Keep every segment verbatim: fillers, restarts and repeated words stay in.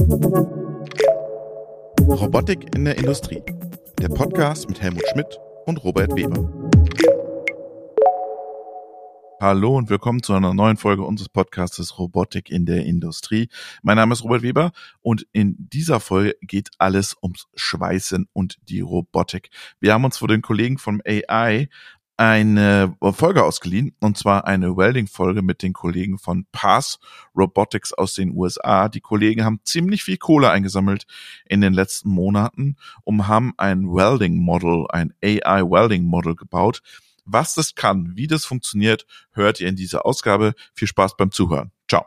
Robotik in der Industrie. Der Podcast mit Helmut Schmidt und Robert Weber. Hallo und willkommen zu einer neuen Folge unseres Podcasts Robotik in der Industrie. Mein Name ist Robert Weber und in dieser Folge geht alles ums Schweißen und die Robotik. Wir haben uns von den Kollegen vom A I eine Folge ausgeliehen, und zwar eine Welding-Folge mit den Kollegen von Pass Robotics aus den U S A. Die Kollegen haben ziemlich viel Kohle eingesammelt in den letzten Monaten und haben ein Welding-Model, ein A I-Welding-Model gebaut. Was das kann, wie das funktioniert, hört ihr in dieser Ausgabe. Viel Spaß beim Zuhören. Ciao.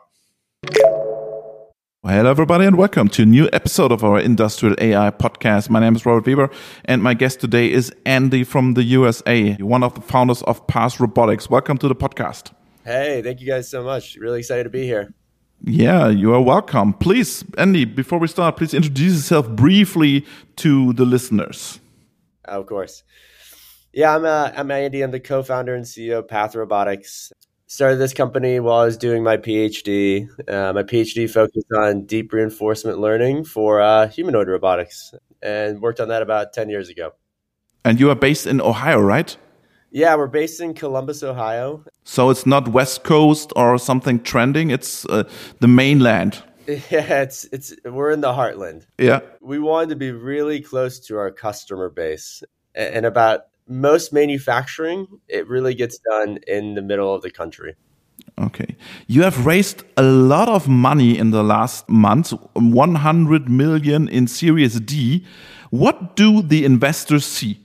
Well, hello everybody and welcome to a new episode of our Industrial A I podcast. My name is Robert Weber and my guest today is Andy from the U S A, one of the founders of Pass Robotics. Welcome to the podcast. Hey, thank you guys so much. Really excited to be here. Yeah, you are welcome. Please, Andy, before we start, please introduce yourself briefly to the listeners. Of course. Yeah, I'm uh, I'm Andy. I'm the co-founder and C E O of Path Robotics. Started this company while I was doing my PhD. Uh, my PhD focused on deep reinforcement learning for uh, humanoid robotics, and worked on that about ten years ago. And you are based in Ohio, right? Yeah, we're based in Columbus, Ohio. So it's not West Coast or something trending. It's uh, the mainland. Yeah, it's it's we're in the heartland. Yeah, we wanted to be really close to our customer base, and about most manufacturing, it really gets done in the middle of the country. Okay. You have raised a lot of money in the last months, one hundred million in Series D. What do the investors see?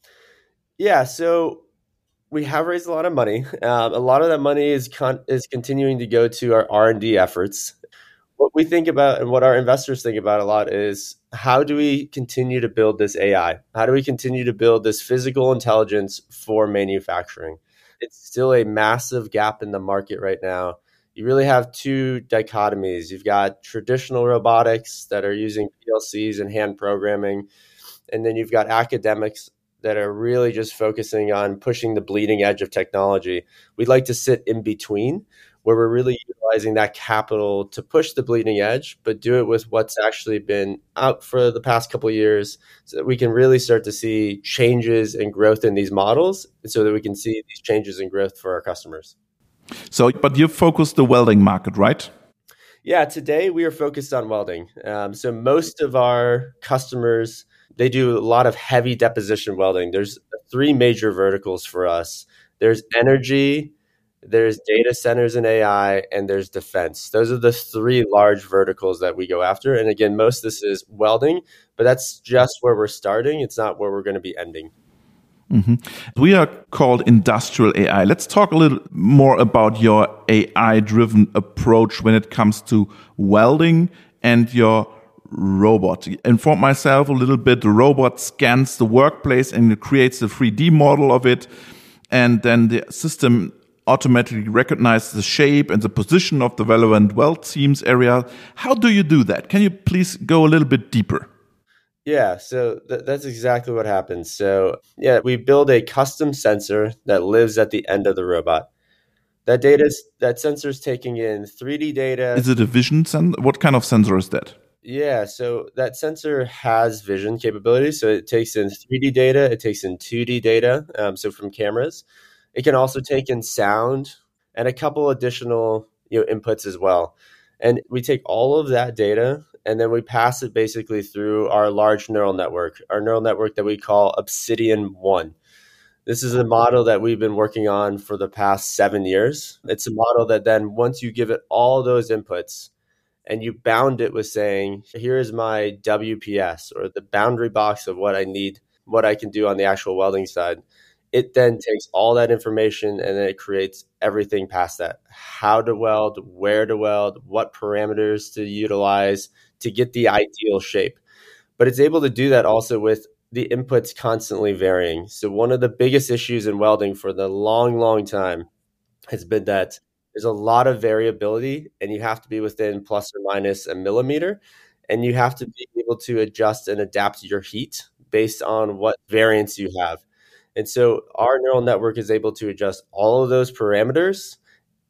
Yeah, so we have raised a lot of money. Um, a lot of that money is con- is continuing to go to our R and D efforts. What we think about and what our investors think about a lot is, how do we continue to build this A I? How do we continue to build this physical intelligence for manufacturing? It's still a massive gap in the market right now. You really have two dichotomies. You've got traditional robotics that are using P L Cs and hand programming, and then you've got academics that are really just focusing on pushing the bleeding edge of technology. We'd like to sit in between, where we're really utilizing that capital to push the bleeding edge, but do it with what's actually been out for the past couple of years, so that we can really start to see changes and growth in these models, and so that we can see these changes in growth for our customers. So, but you focus the welding market, right? Yeah, today we are focused on welding. Um, so most of our customers, they do a lot of heavy deposition welding. There's three major verticals for us. There's energy, there's data centers and A I, and there's defense. Those are the three large verticals that we go after. And again, most of this is welding, but that's just where we're starting. It's not where we're going to be ending. Mm-hmm. We are called Industrial A I. Let's talk a little more about your A I-driven approach when it comes to welding and your robot. Inform myself a little bit. The robot scans the workplace and it creates a three D model of it. And then the system automatically recognizes the shape and the position of the relevant weld seams area. How do you do that? Can you please go a little bit deeper? Yeah, so th- that's exactly what happens. So yeah, we build a custom sensor that lives at the end of the robot. That data, is, that sensor is taking in three D data. Is it a vision sensor? What kind of sensor is that? Yeah, so that sensor has vision capabilities. So it takes in three D data, it takes in two D data, um, so from cameras. It can also take in sound and a couple additional, you know, inputs as well. And we take all of that data and then we pass it basically through our large neural network, our neural network that we call Obsidian one. This is a model that we've been working on for the past seven years. It's a model that then, once you give it all those inputs and you bound it with saying, here is my W P S, or the boundary box of what I need, what I can do on the actual welding side, it then takes all that information and then it creates everything past that. How to weld, where to weld, what parameters to utilize to get the ideal shape. But it's able to do that also with the inputs constantly varying. So one of the biggest issues in welding for the long, long time has been that there's a lot of variability and you have to be within plus or minus a millimeter, and you have to be able to adjust and adapt your heat based on what variance you have. And so our neural network is able to adjust all of those parameters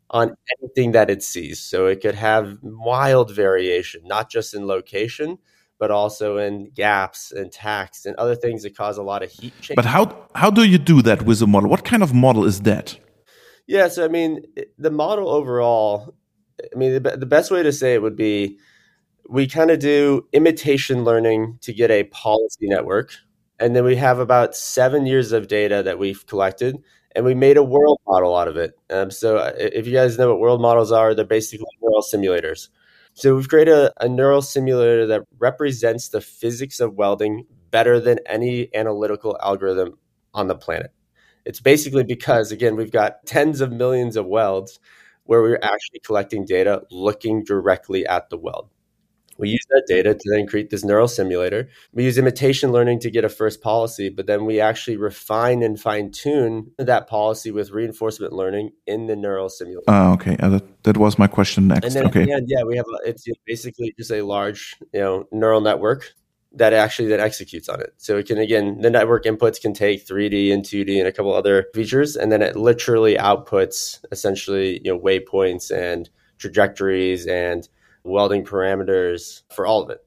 on anything that it sees. So it could have wild variation, not just in location, but also in gaps and tacks and other things that cause a lot of heat change. But how how do you do that with a model? What kind of model is that? Yeah, so I mean, the model overall, I mean, the, the best way to say it would be we kind of do imitation learning to get a policy network. And then we have about seven years of data that we've collected, and we made a world model out of it. Um, so if you guys know what world models are, they're basically neural simulators. So we've created a, a neural simulator that represents the physics of welding better than any analytical algorithm on the planet. It's basically because, again, we've got tens of millions of welds where we're actually collecting data looking directly at the weld. We use that data to then create this neural simulator. We use imitation learning to get a first policy, but then we actually refine and fine tune that policy with reinforcement learning in the neural simulator. Ah, okay. Uh, that, that was my question next. And then okay. at the end, yeah, we have a, it's basically just a large, you know, neural network that actually then executes on it. So it can, again, the network inputs can take three D and two D and a couple other features, and then it literally outputs essentially, you know, waypoints and trajectories and welding parameters for all of it.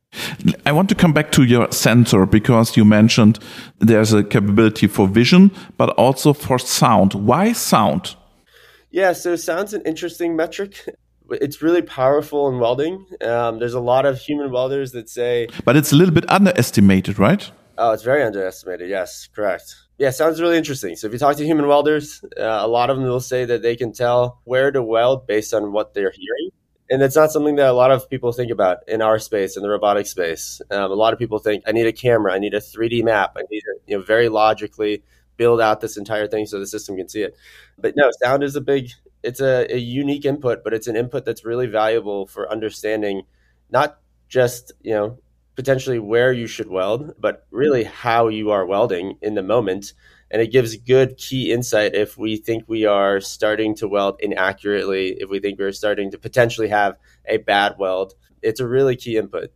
I want to come back to your sensor because you mentioned there's a capability for vision, but also for sound. Why sound? Yeah, so sound's an interesting metric. It's really powerful in welding. Um, there's a lot of human welders that say... But it's a little bit underestimated, right? Oh, it's very underestimated. Yes, correct. Yeah, sounds really interesting. So if you talk to human welders, uh, a lot of them will say that they can tell where to weld based on what they're hearing. And it's not something that a lot of people think about in our space, in the robotic space. Um, a lot of people think, I need a camera, I need a three D map, I need to, you know, very logically build out this entire thing so the system can see it. But no, sound is a big, it's a, a unique input, but it's an input that's really valuable for understanding not just, you know, potentially where you should weld, but really how you are welding in the moment. And it gives good key insight if we think we are starting to weld inaccurately, if we think we're starting to potentially have a bad weld. It's a really key input.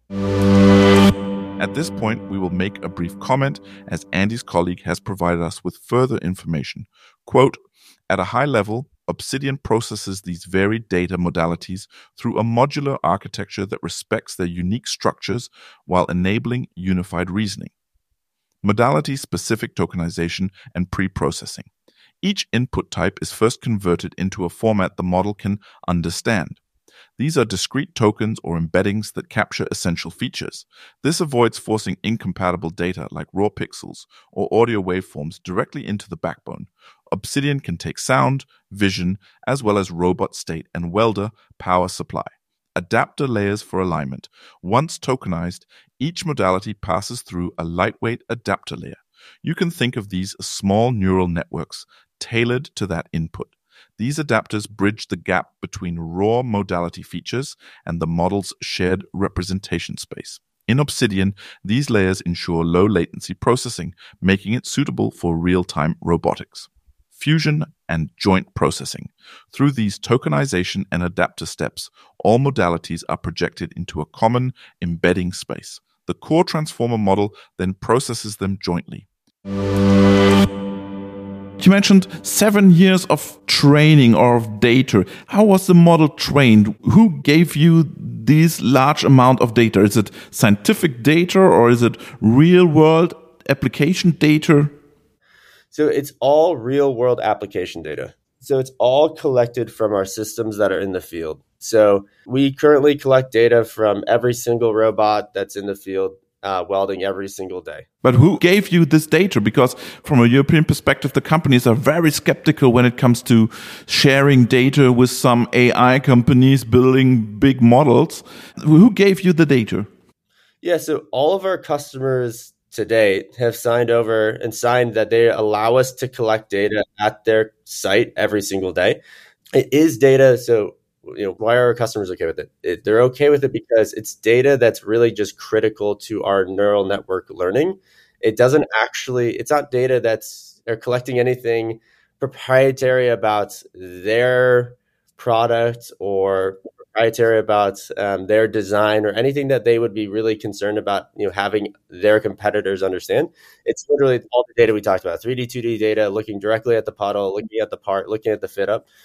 At this point, we will make a brief comment as Andy's colleague has provided us with further information. Quote, at a high level, Obsidian processes these varied data modalities through a modular architecture that respects their unique structures while enabling unified reasoning. Modality-specific tokenization and pre-processing. Each input type is first converted into a format the model can understand. These are discrete tokens or embeddings that capture essential features. This avoids forcing incompatible data like raw pixels or audio waveforms directly into the backbone. Obsidian can take sound, vision, as well as robot state and welder power supply. Adapter layers for alignment. Once tokenized, each modality passes through a lightweight adapter layer. You can think of these as small neural networks tailored to that input. These adapters bridge the gap between raw modality features and the model's shared representation space. In Obsidian, these layers ensure low latency processing, making it suitable for real-time robotics. Fusion and joint processing. Through these tokenization and adapter steps, all modalities are projected into a common embedding space. The core transformer model then processes them jointly. You mentioned seven years of training or of data. How was the model trained? Who gave you this large amount of data? Is it scientific data or is it real world application data? So it's all real world application data. So it's all collected from our systems that are in the field. So we currently collect data from every single robot that's in the field uh, welding every single day. But who gave you this data? Because from a European perspective, the companies are very skeptical when it comes to sharing data with some A I companies building big models. Who gave you the data? Yeah, so all of our customers today have signed over and signed that they allow us to collect data at their site every single day. It is data, so you know, why are our customers okay with it? it? They're okay with it because it's data that's really just critical to our neural network learning. It doesn't actually, it's not data that's, they're collecting anything proprietary about their product or proprietary about um, their design or anything that they would be really concerned about, you know, having their competitors understand. It's literally all the data we talked about, three D, two D data, looking directly at the puddle, looking at the part, looking at the fit up.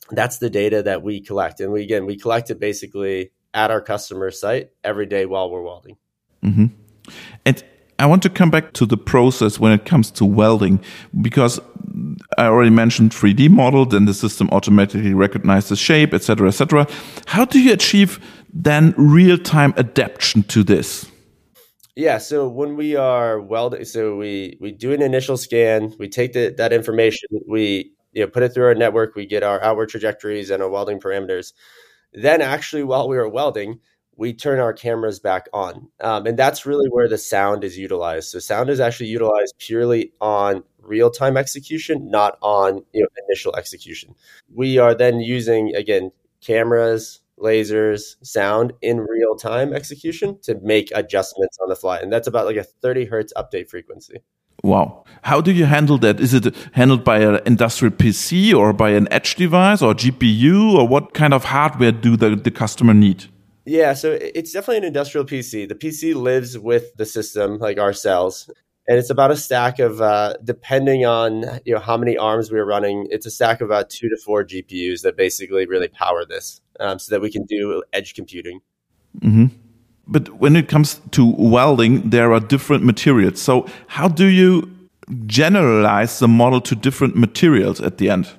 That's the data that we collect. And we, again, we collect it basically at our customer site every day while we're welding. Mm-hmm. And I want to come back to the process when it comes to welding, because I already mentioned three D model, then the system automatically recognizes the shape, et cetera, et cetera. How do you achieve then real-time adaptation to this? Yeah, so when we are welding, so we we do an initial scan, we take the, that information, we you know put it through our network, we get our outward trajectories and our welding parameters. Then actually, while we were welding, we turn our cameras back on. Um, and that's really where the sound is utilized. So sound is actually utilized purely on real-time execution, not on you know, initial execution. We are then using, again, cameras, lasers, sound in real-time execution to make adjustments on the fly. And that's about like a thirty hertz update frequency. Wow. How do you handle that? Is it handled by an industrial P C or by an edge device or G P U, or what kind of hardware do the, the customer need? Yeah, so it's definitely an industrial P C. The P C lives with the system, like our cells, and it's about a stack of, uh, depending on you know how many arms we're running, it's a stack of about two to four G P Us that basically really power this, um, so that we can do edge computing. Mm-hmm. But when it comes to welding, there are different materials. So how do you generalize the model to different materials at the end?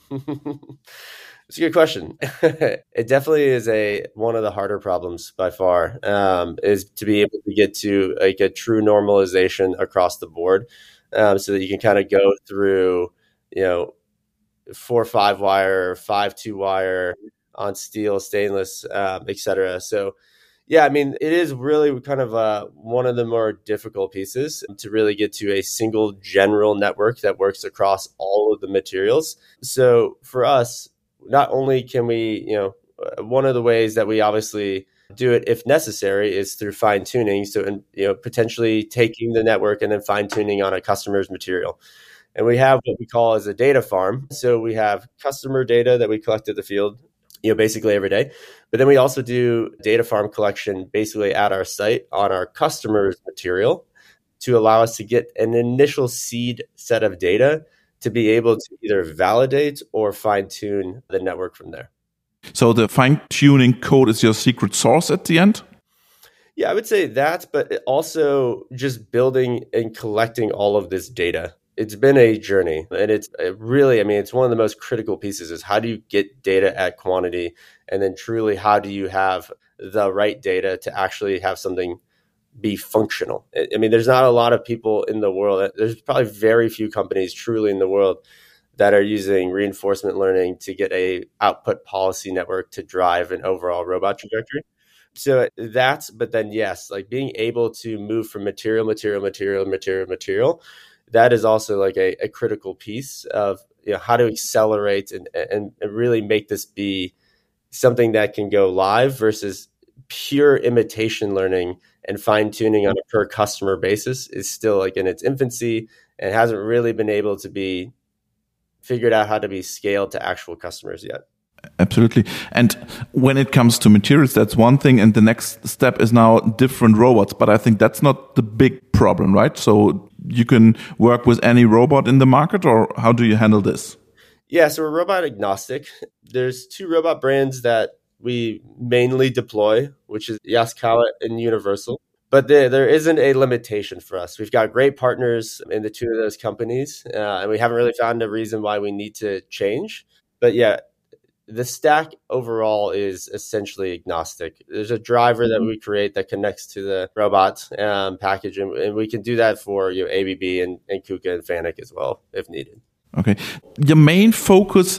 It's a good question. It definitely is a one of the harder problems by far, um, is to be able to get to like a true normalization across the board, um, so that you can kind of go through, you know, four five wire, five two wire on steel, stainless, um, et cetera. So, yeah, I mean, it is really kind of uh, one of the more difficult pieces to really get to a single general network that works across all of the materials. So for us, not only can we, you know, one of the ways that we obviously do it if necessary is through fine tuning. So, and, you know, potentially taking the network and then fine tuning on a customer's material. And we have what we call as a data farm. So we have customer data that we collect at the field, you know, basically every day. But then we also do data farm collection basically at our site on our customer's material to allow us to get an initial seed set of data to be able to either validate or fine-tune the network from there. So the fine-tuning code is your secret sauce at the end? Yeah, I would say that, but also just building and collecting all of this data. It's been a journey, and it's it really, I mean, it's one of the most critical pieces is how do you get data at quantity, and then truly how do you have the right data to actually have something be functional. I mean, there's not a lot of people in the world. There's probably very few companies truly in the world that are using reinforcement learning to get a output policy network to drive an overall robot trajectory. So that's, but then yes, like being able to move from material, material, material, material, material, that is also like a, a critical piece of you know how to accelerate and, and and really make this be something that can go live versus pure imitation learning and fine tuning on a per customer basis is still like in its infancy and hasn't really been able to be figured out how to be scaled to actual customers yet. Absolutely. And when it comes to materials, that's one thing. And the next step is now different robots. But I think that's not the big problem, right? So you can work with any robot in the market, or how do you handle this? Yeah, so we're robot agnostic. There's two robot brands that we mainly deploy, which is Yaskawa and Universal. But there, there isn't a limitation for us. We've got great partners in the two of those companies, uh, and we haven't really found a reason why we need to change. But yeah, the stack overall is essentially agnostic. There's a driver that we create that connects to the robot um, package, and, and we can do that for you know, A B B and, and KUKA and FANUC as well, if needed. Okay. Your main focus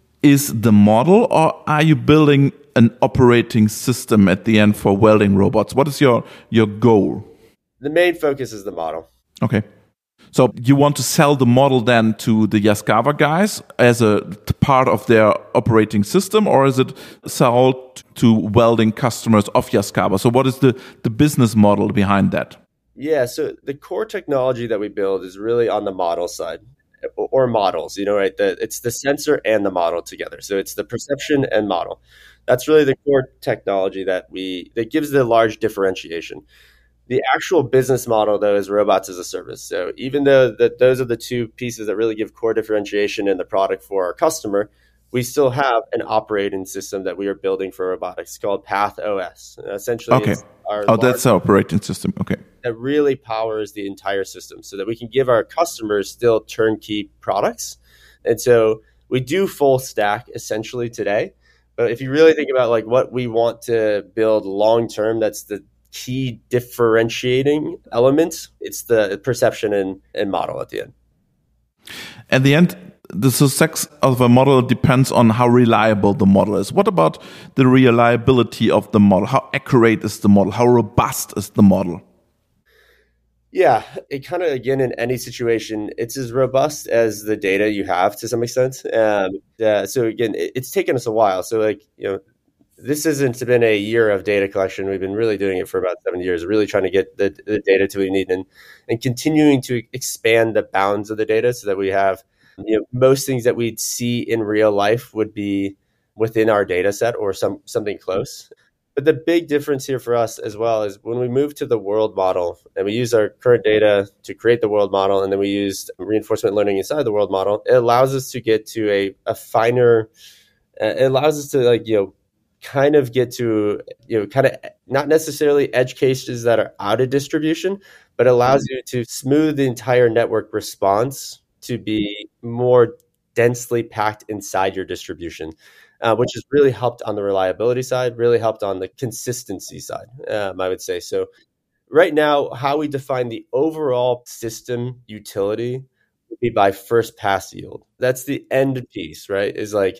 is the model, or are you building an operating system at the end for welding robots? What is your, your goal? The main focus is the model. Okay. So you want to sell the model then to the Yaskawa guys as a part of their operating system, or is it sold to welding customers of Yaskawa? So what is the, the business model behind that? Yeah, so the core technology that we build is really on the model side, or models, you know, right? The, it's the sensor and the model together. So it's the perception and model. That's really the core technology that we that gives the large differentiation. The actual business model, though, is robots as a service. So even though that those are the two pieces that really give core differentiation in the product for our customer, we still have an operating system that we are building for robotics called Path O S. Essentially, Okay. it's our Oh, that's the operating system. Okay. that really powers the entire system so that we can give our customers still turnkey products. And so we do full stack essentially today. But if you really think about like what we want to build long term, that's the key differentiating element. It's the perception and, and model at the end. At the end, the success of a model depends on how reliable the model is. What about the reliability of the model? How accurate is the model? How robust is the model? Yeah, it kind of, again, in any situation, it's as robust as the data you have to some extent. Um, yeah, so again, it, it's taken us a while. So like, you know, this hasn't been a year of data collection. We've been really doing it for about seven years, really trying to get the, the data to what we need and, and continuing to expand the bounds of the data so that we have, you know, most things that we'd see in real life would be within our data set or some something close. But the big difference here for us as well is when we move to the world model and we use our current data to create the world model, and then we use reinforcement learning inside the world model, it allows us to get to a, a finer, uh, it allows us to like, you know, kind of get to, you know, kind of not necessarily edge cases that are out of distribution, but allows you to smooth the entire network response to be more densely packed inside your distribution. Uh, which has really helped on the reliability side, really helped on the consistency side, um, I would say. So right now, how we define the overall system utility would be by first pass yield. That's the end piece, right? Is like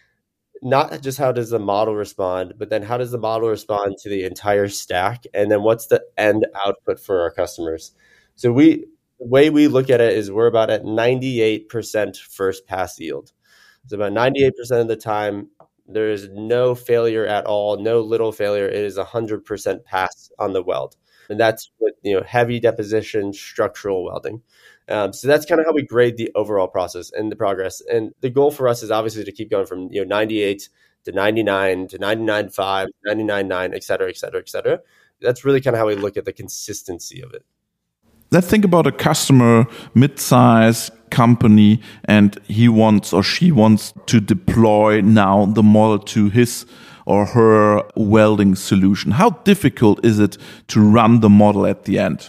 not just how does the model respond, but then how does the model respond to the entire stack? And then what's the end output for our customers? So we the way we look at it is we're about at ninety-eight percent first pass yield. So about ninety-eight percent of the time, there is no failure at all, no little failure. It is one hundred percent pass on the weld. And that's with, you know, heavy deposition structural welding. Um, so that's kind of how we grade the overall process and the progress. And the goal for us is obviously to keep going from, you know, ninety-eight to ninety-nine to ninety-nine point five, ninety-nine point nine, et cetera, et cetera, et cetera. That's really kind of how we look at the consistency of it. Let's think about a customer, mid-size company, and he wants or she wants to deploy now the model to his or her welding solution. How difficult is it to run the model at the end?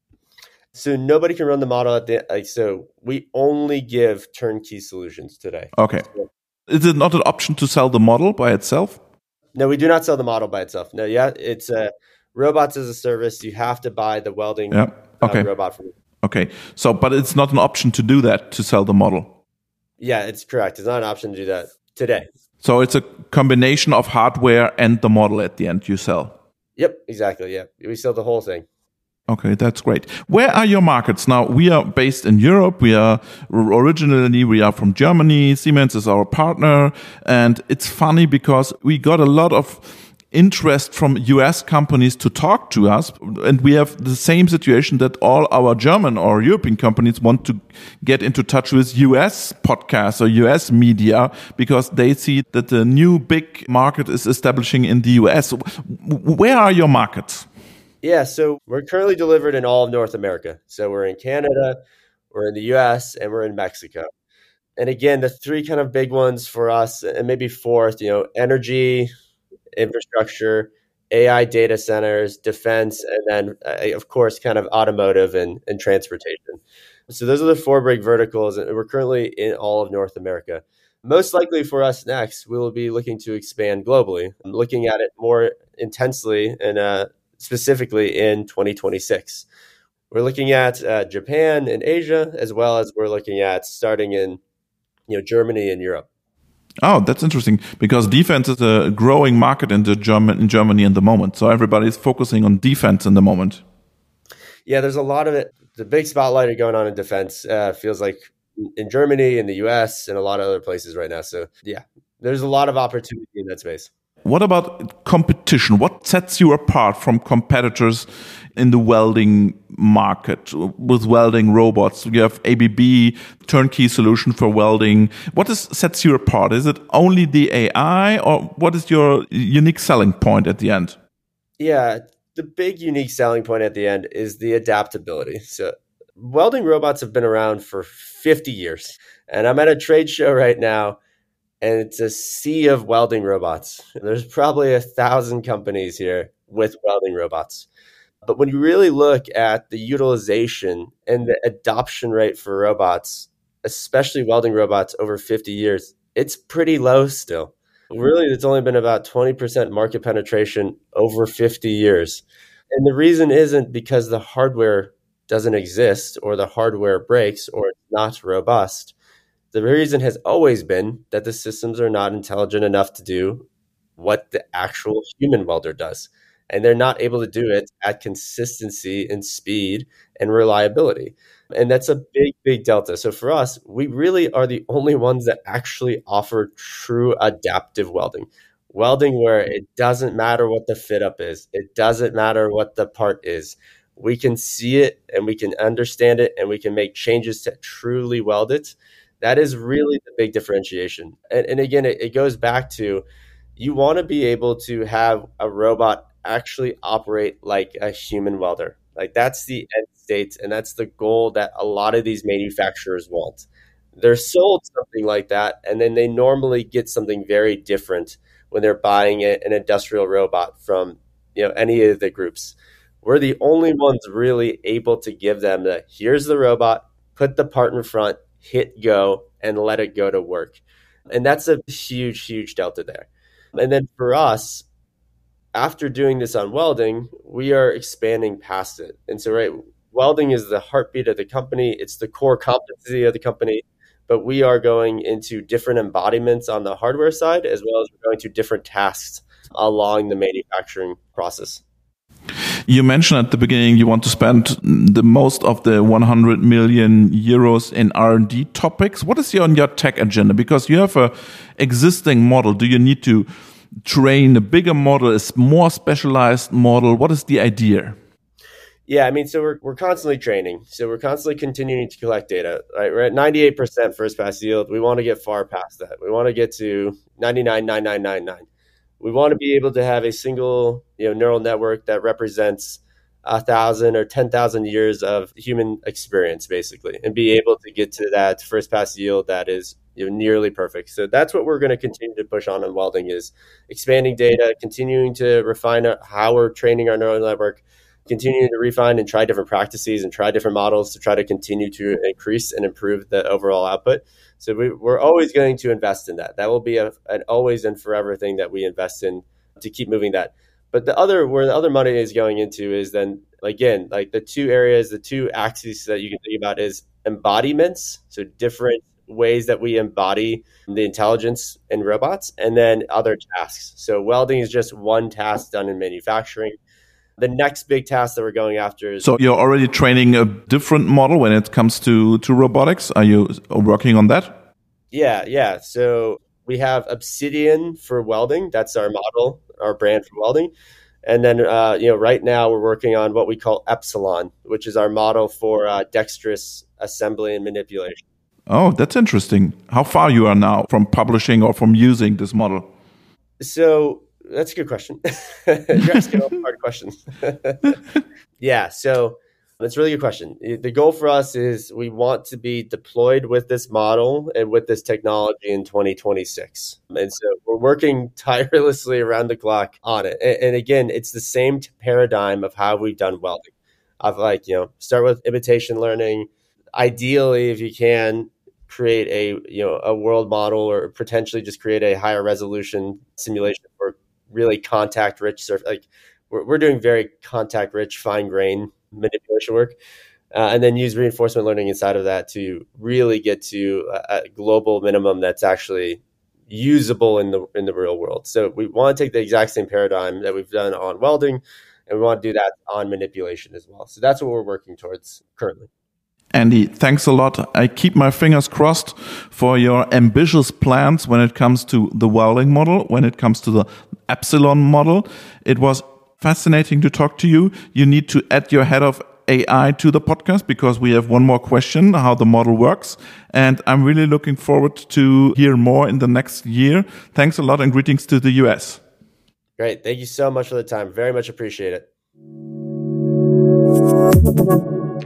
So nobody can run the model at the like. So we only give turnkey solutions today. Okay. So, is it not an option to sell the model by itself? No, we do not sell the model by itself. No, yeah, it's a uh, robots as a service. You have to buy the welding. Yeah. Okay. Uh, robot from. Okay. So, but it's not an option to do that, to sell the model. Yeah, it's correct. It's not an option to do that today. So it's a combination of hardware and the model at the end you sell. Yep, exactly. Yeah, we sell the whole thing. Okay, that's great. Where are your markets? Now, we are based in Europe. We are originally, we are from Germany. Siemens is our partner. And it's funny because we got a lot of interest from U S companies to talk to us. And we have the same situation that all our German or European companies want to get into touch with U S podcasts or U S media because they see that the new big market is establishing in the U S. Where are your markets? Yeah, so we're currently delivered in all of North America. So we're in Canada, we're in the U S, and we're in Mexico. And again, the three kind of big ones for us, and maybe fourth, you know, energy, infrastructure, A I data centers, defense, and then, uh, of course, kind of automotive and, and transportation. So those are the four big verticals, and we're currently in all of North America. Most likely for us next, we will be looking to expand globally, looking at it more intensely and uh, specifically in twenty twenty-six. We're looking at uh, Japan and Asia, as well as we're looking at starting in, you know, Germany and Europe. Oh, that's interesting because defense is a growing market in the German in Germany at the moment. So everybody is focusing on defense in the moment. Yeah, there's a lot of it. The big spotlight going on in defense uh, feels like in Germany, in the U S, and a lot of other places right now. So yeah, there's a lot of opportunity in that space. What about competition? What sets you apart from competitors in the welding market with welding robots? You have A B B, turnkey solution for welding. What is, sets you apart? Is it only the A I, or what is your unique selling point at the end? Yeah, the big unique selling point at the end is the adaptability. So welding robots have been around for fifty years. And I'm at a trade show right now and it's a sea of welding robots. There's probably a thousand companies here with welding robots. But when you really look at the utilization and the adoption rate for robots, especially welding robots over fifty years, it's pretty low still. Really, it's only been about twenty percent market penetration over fifty years. And the reason isn't because the hardware doesn't exist or the hardware breaks or it's not robust. The reason has always been that the systems are not intelligent enough to do what the actual human welder does. And they're not able to do it at consistency and speed and reliability. And that's a big, big delta. So for us, we really are the only ones that actually offer true adaptive welding. Welding where it doesn't matter what the fit up is. It doesn't matter what the part is. We can see it and we can understand it and we can make changes to truly weld it. That is really the big differentiation. And, and again, it, it goes back to you want to be able to have a robot actually operate like a human welder. Like that's the end state, and that's the goal that a lot of these manufacturers want. They're sold something like that, and then they normally get something very different when they're buying a, an industrial robot from, you know, any of the groups. We're the only ones really able to give them the, here's the robot, put the part in front, hit go, and let it go to work. And that's a huge, huge delta there. And then for us, after doing this on welding, we are expanding past it. And so, right, welding is the heartbeat of the company. It's the core competency of the company. But we are going into different embodiments on the hardware side, as well as we're going to different tasks along the manufacturing process. You mentioned at the beginning you want to spend the most of the one hundred million euros in R and D topics. What is on your tech agenda? Because you have a existing model. Do you need to train a bigger model, a more specialized model? What is the idea? Yeah, I mean, so we're we're constantly training. So we're constantly continuing to collect data. Right, we're at ninety-eight percent first pass yield. We want to get far past that. We want to get to ninety-nine point nine nine nine nine. We want to be able to have a single, you know, neural network that represents a thousand or ten thousand years of human experience, basically, and be able to get to that first pass yield that is, you know, nearly perfect. So that's what we're going to continue to push on in welding, is expanding data, continuing to refine how we're training our neural network, continuing to refine and try different practices and try different models to try to continue to increase and improve the overall output. So we, we're always going to invest in that. That will be a, an always and forever thing that we invest in to keep moving that. But the other, where the other money is going into is then, again, like the two areas, the two axes that you can think about is embodiments. So different ways that we embody the intelligence in robots, and then other tasks. So welding is just one task done in manufacturing. The next big task that we're going after is... So you're already training a different model when it comes to, to robotics. Are you working on that? Yeah, yeah. So we have Obsidian for welding. That's our model, our brand for welding. And then, uh, you know, right now we're working on what we call Epsilon, which is our model for uh, dexterous assembly and manipulation. Oh, that's interesting. How far you are now from publishing or from using this model? So... That's a good question. You're asking all hard questions. Yeah, so that's a really good question. The goal for us is we want to be deployed with this model and with this technology in twenty twenty-six. And so we're working tirelessly around the clock on it. And, and again, it's the same paradigm of how we've done welding. Of like, you know, start with imitation learning. Ideally, if you can, create a, you know, a world model, or potentially just create a higher resolution simulation for really contact rich surf. Like we're, we're doing very contact rich, fine grain manipulation work, uh, and then use reinforcement learning inside of that to really get to a, a global minimum that's actually usable in the in the real world. So we want to take the exact same paradigm that we've done on welding, and we want to do that on manipulation as well. So that's what we're working towards currently. Andy, thanks a lot. I keep my fingers crossed for your ambitious plans when it comes to the welding model, when it comes to the Epsilon model. It was fascinating to talk to you. You need to add your head of A I to the podcast because we have one more question, how the model works. And I'm really looking forward to hear more in the next year. Thanks a lot and greetings to the U S. Great. Thank you so much for the time. Very much appreciate it.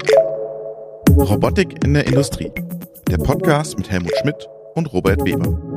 Robotik in der Industrie. Der Podcast mit Helmut Schmidt und Robert Weber.